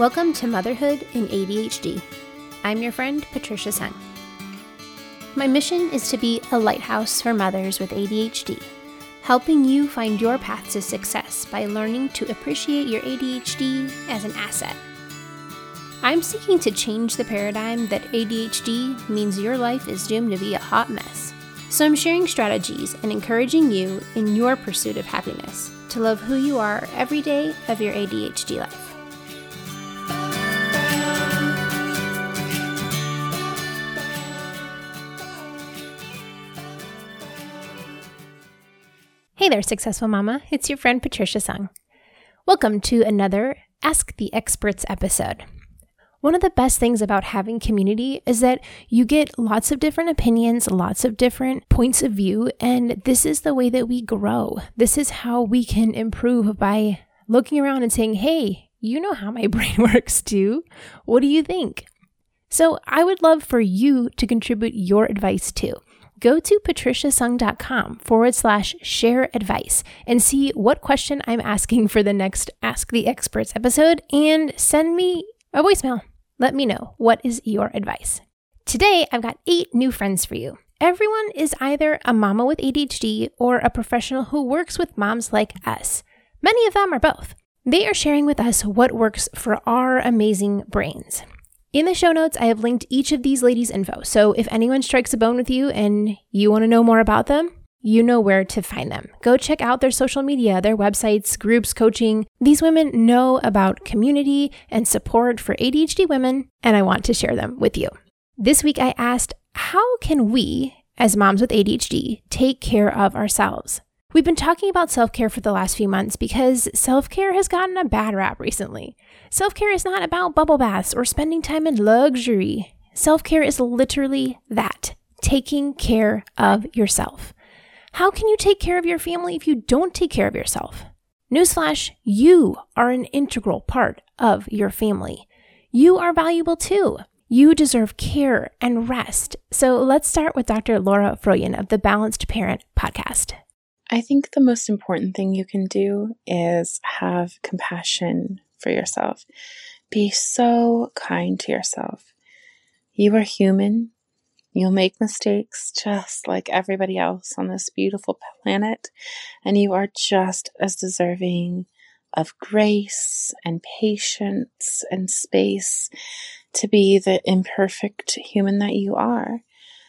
Welcome to Motherhood in ADHD. I'm your friend, Patricia Sung. My mission is to be a lighthouse for mothers with ADHD, helping you find your path to success by learning to appreciate your ADHD as an asset. I'm seeking to change the paradigm that ADHD means your life is doomed to be a hot mess. So I'm sharing strategies and encouraging you in your pursuit of happiness to love who you are every day of your ADHD life. Hey there, Successful Mama. It's your friend Patricia Sung. Welcome to another Ask the Experts episode. One of the best things about having community is that you get lots of different opinions, lots of different points of view, and this is the way that we grow. This is how we can improve by looking around and saying, hey, you know how my brain works too. What do you think? So I would love for you to contribute your advice too. Go to patriciasung.com/share advice and see what question I'm asking for the next Ask the Experts episode and send me a voicemail. Let me know, what is your advice? Today, I've got 8 new friends for you. Everyone is either a mama with ADHD or a professional who works with moms like us. Many of them are both. They are sharing with us what works for our amazing brains. In the show notes, I have linked each of these ladies' info, so if anyone strikes a bone with you and you want to know more about them, you know where to find them. Go check out their social media, their websites, groups, coaching. These women know about community and support for ADHD women, and I want to share them with you. This week, I asked, how can we, as moms with ADHD, take care of ourselves? We've been talking about self-care for the last few months because self-care has gotten a bad rap recently. Self-care is not about bubble baths or spending time in luxury. Self-care is literally that, taking care of yourself. How can you take care of your family if you don't take care of yourself? Newsflash, you are an integral part of your family. You are valuable too. You deserve care and rest. So let's start with Dr. Laura Froyen of the Balanced Parent podcast. I think the most important thing you can do is have compassion for yourself. Be so kind to yourself. You are human. You'll make mistakes just like everybody else on this beautiful planet, and you are just as deserving of grace and patience and space to be the imperfect human that you are.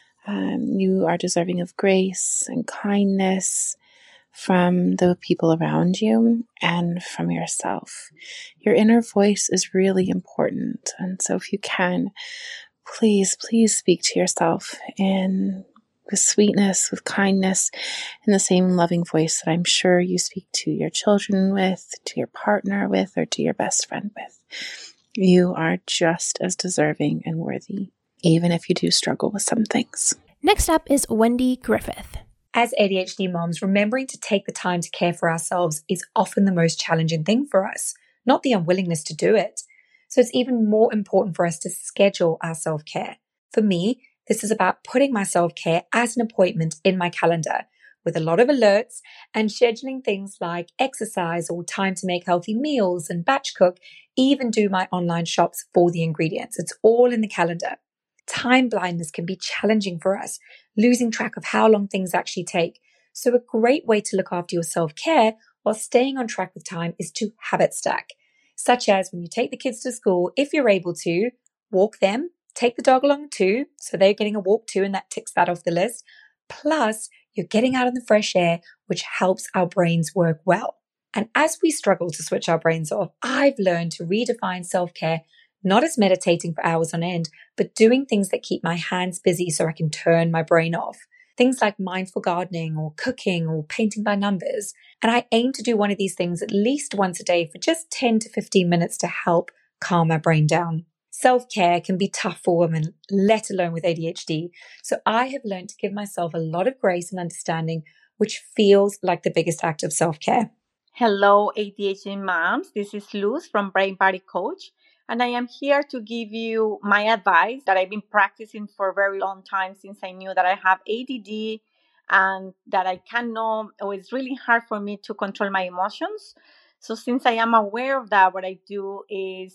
You are deserving of grace and kindness from the people around you and from yourself. Your inner voice is really important. And so if you can, please speak to yourself with sweetness, with kindness, in the same loving voice that I'm sure you speak to your children with, to your partner with, or to your best friend with. You are just as deserving and worthy, even if you do struggle with some things. Next up is Wendy Griffith. As ADHD moms, remembering to take the time to care for ourselves is often the most challenging thing for us, not the unwillingness to do it. So it's even more important for us to schedule our self-care. For me, this is about putting my self-care as an appointment in my calendar with a lot of alerts and scheduling things like exercise or time to make healthy meals and batch cook, even do my online shops for the ingredients. It's all in the calendar. Time blindness can be challenging for us, losing track of how long things actually take. So a great way to look after your self-care while staying on track with time is to habit stack, such as when you take the kids to school, if you're able to, walk them, take the dog along too, so they're getting a walk too, and that ticks that off the list. Plus, you're getting out in the fresh air, which helps our brains work well. And as we struggle to switch our brains off, I've learned to redefine self-care not as meditating for hours on end, but doing things that keep my hands busy so I can turn my brain off. Things like mindful gardening or cooking or painting by numbers. And I aim to do one of these things at least once a day for just 10 to 15 minutes to help calm my brain down. Self-care can be tough for women, let alone with ADHD. So I have learned to give myself a lot of grace and understanding, which feels like the biggest act of self-care. Hello, ADHD moms. This is Luz from Brain Party Coach. And I am here to give you my advice that I've been practicing for a very long time since I knew that I have ADD and that I cannot, or it's really hard for me to control my emotions. So since I am aware of that, what I do is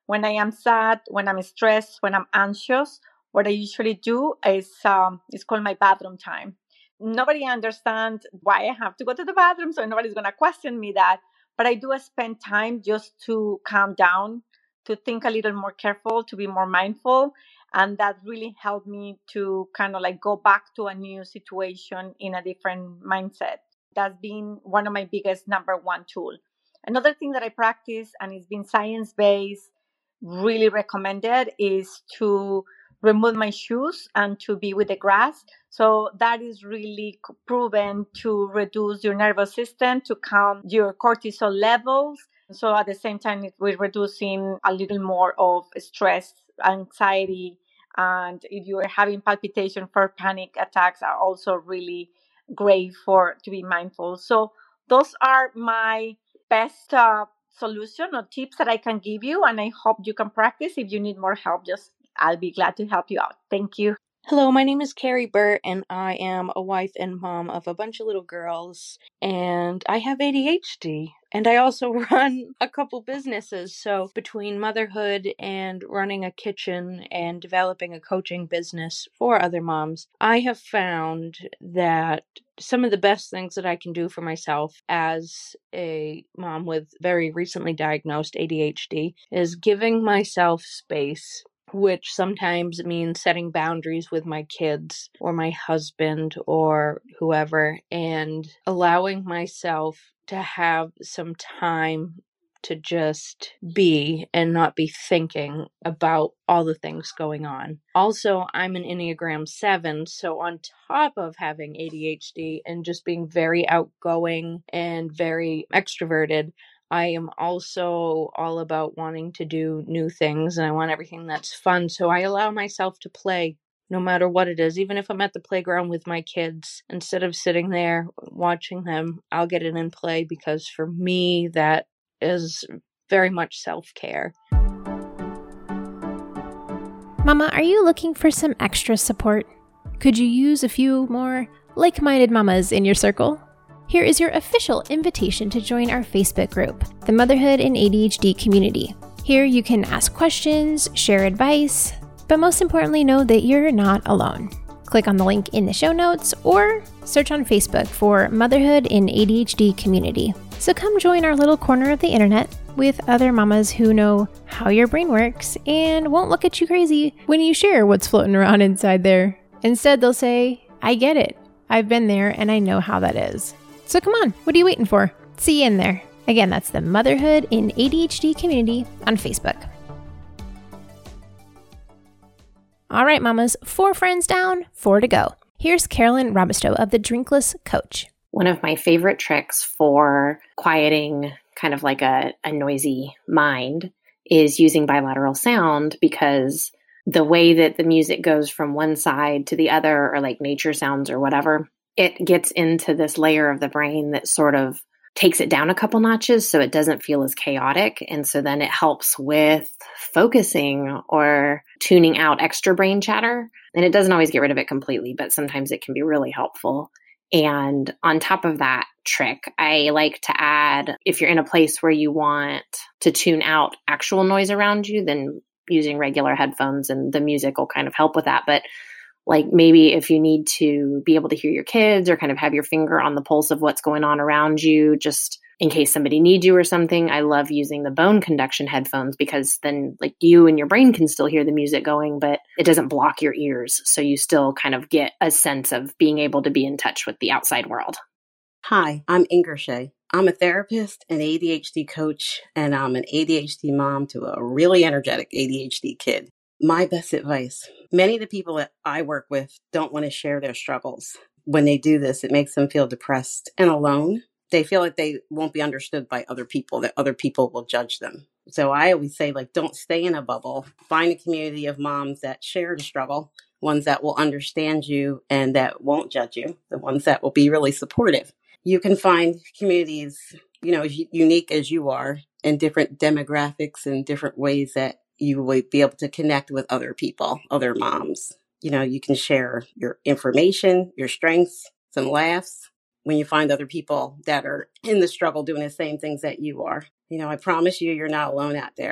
When I am sad, when I'm stressed, when I'm anxious, what I usually do is it's called my bathroom time. Nobody understands why I have to go to the bathroom, so nobody's going to question me that. But I do spend time just to calm down, to think a little more careful, to be more mindful. And that really helped me to kind of like go back to a new situation in a different mindset. That's been one of my biggest number one tool. Another thing that I practice, and it's been science-based, really recommended, is to remove my shoes and to be with the grass. So that is really proven to reduce your nervous system, to calm your cortisol levels. So at the same time, we're reducing a little more of stress, anxiety, and if you are having palpitation, for panic attacks are also really great for to be mindful. So those are my best solution or tips that I can give you, and I hope you can practice. If you need more help, just I'll be glad to help you out. Thank you. Hello, my name is Carrie Burt, and I am a wife and mom of a bunch of little girls, and I have ADHD. And I also run a couple businesses. So between motherhood and running a kitchen and developing a coaching business for other moms, I have found that some of the best things that I can do for myself as a mom with very recently diagnosed ADHD is giving myself space, which sometimes means setting boundaries with my kids or my husband or whoever, and allowing myself to have some time to just be and not be thinking about all the things going on. Also, I'm an Enneagram 7, so on top of having ADHD and just being very outgoing and very extroverted, I am also all about wanting to do new things, and I want everything that's fun. So I allow myself to play no matter what it is. Even if I'm at the playground with my kids, instead of sitting there watching them, I'll get in and play, because for me, that is very much self-care. Mama, are you looking for some extra support? Could you use a few more like-minded mamas in your circle? Here is your official invitation to join our Facebook group, the Motherhood and ADHD Community. Here you can ask questions, share advice, but most importantly, know that you're not alone. Click on the link in the show notes or search on Facebook for Motherhood and ADHD Community. So come join our little corner of the internet with other mamas who know how your brain works and won't look at you crazy when you share what's floating around inside there. Instead, they'll say, I get it. I've been there and I know how that is. So come on, what are you waiting for? See you in there. Again, that's the Motherhood in ADHD Community on Facebook. All right, mamas, 4 friends down, 4 to go. Here's Carolyn Robusto of the Drinkless Coach. One of my favorite tricks for quieting kind of like a noisy mind is using bilateral sound, because the way that the music goes from one side to the other, or like nature sounds or whatever, it gets into this layer of the brain that sort of takes it down a couple notches so it doesn't feel as chaotic. And so then it helps with focusing or tuning out extra brain chatter. And it doesn't always get rid of it completely, but sometimes it can be really helpful. And on top of that trick, I like to add, if you're in a place where you want to tune out actual noise around you, then using regular headphones and the music will kind of help with that. But like maybe if you need to be able to hear your kids or kind of have your finger on the pulse of what's going on around you, just in case somebody needs you or something, I love using the bone conduction headphones, because then like you and your brain can still hear the music going, but it doesn't block your ears. So you still kind of get a sense of being able to be in touch with the outside world. Hi, I'm Inger Shea. I'm a therapist and ADHD coach, and I'm an ADHD mom to a really energetic ADHD kid. My best advice: many of the people that I work with don't want to share their struggles. When they do this, it makes them feel depressed and alone. They feel like they won't be understood by other people, that other people will judge them. So I always say, like, don't stay in a bubble. Find a community of moms that share the struggle, ones that will understand you and that won't judge you, the ones that will be really supportive. You can find communities, as unique as you are, in different demographics and different ways that you will be able to connect with other people, other moms. You can share your information, your strengths, some laughs when you find other people that are in the struggle doing the same things that you are. I promise you, you're not alone out there.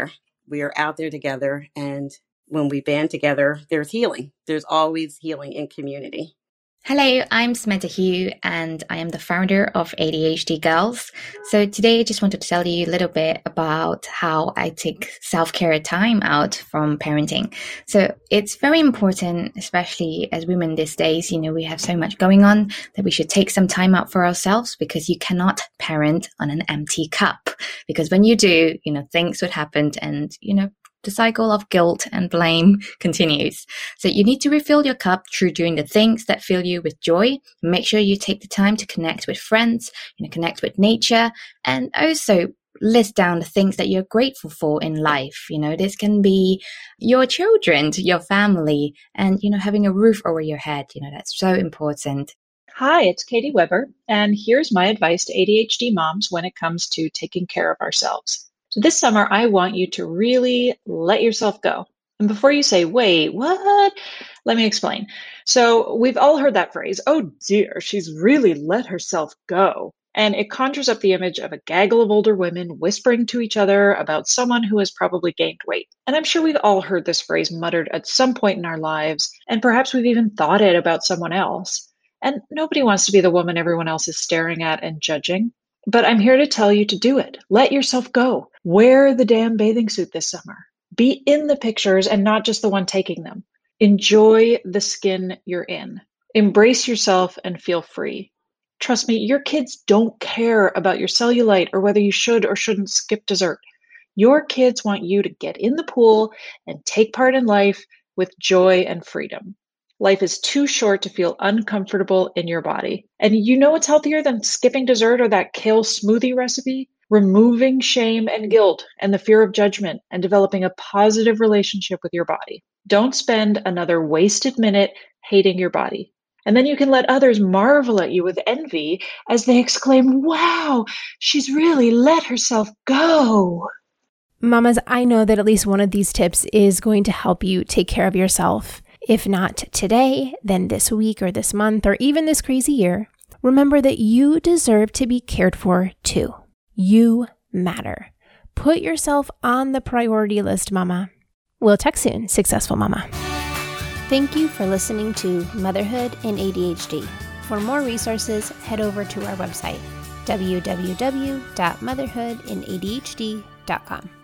We are out there together, and when we band together, there's healing. There's always healing in community. Hello, I'm Samantha Hugh, and I am the founder of ADHD Girls. So today I just wanted to tell you a little bit about how I take self-care time out from parenting. So it's very important, especially as women these days, we have so much going on, that we should take some time out for ourselves, because you cannot parent on an empty cup. Because when you do, things would happen, and, the cycle of guilt and blame continues. So you need to refill your cup through doing the things that fill you with joy. Make sure you take the time to connect with friends, connect with nature, and also list down the things that you're grateful for in life. This can be your children, your family, and, having a roof over your head. That's so important. Hi, it's Katie Weber, and here's my advice to ADHD moms when it comes to taking care of ourselves. So this summer, I want you to really let yourself go. And before you say, wait, what? Let me explain. So we've all heard that phrase, oh dear, she's really let herself go. And it conjures up the image of a gaggle of older women whispering to each other about someone who has probably gained weight. And I'm sure we've all heard this phrase muttered at some point in our lives, and perhaps we've even thought it about someone else. And nobody wants to be the woman everyone else is staring at and judging. But I'm here to tell you to do it. Let yourself go. Wear the damn bathing suit this summer. Be in the pictures and not just the one taking them. Enjoy the skin you're in. Embrace yourself and feel free. Trust me, your kids don't care about your cellulite or whether you should or shouldn't skip dessert. Your kids want you to get in the pool and take part in life with joy and freedom. Life is too short to feel uncomfortable in your body. And you know what's healthier than skipping dessert or that kale smoothie recipe? Removing shame and guilt and the fear of judgment and developing a positive relationship with your body. Don't spend another wasted minute hating your body. And then you can let others marvel at you with envy as they exclaim, wow, she's really let herself go. Mamas, I know that at least one of these tips is going to help you take care of yourself. If not today, then this week or this month or even this crazy year. Remember that you deserve to be cared for too. You matter. Put yourself on the priority list, mama. We'll talk soon, successful mama. Thank you for listening to Motherhood and ADHD. For more resources, head over to our website, www.motherhoodandadhd.com.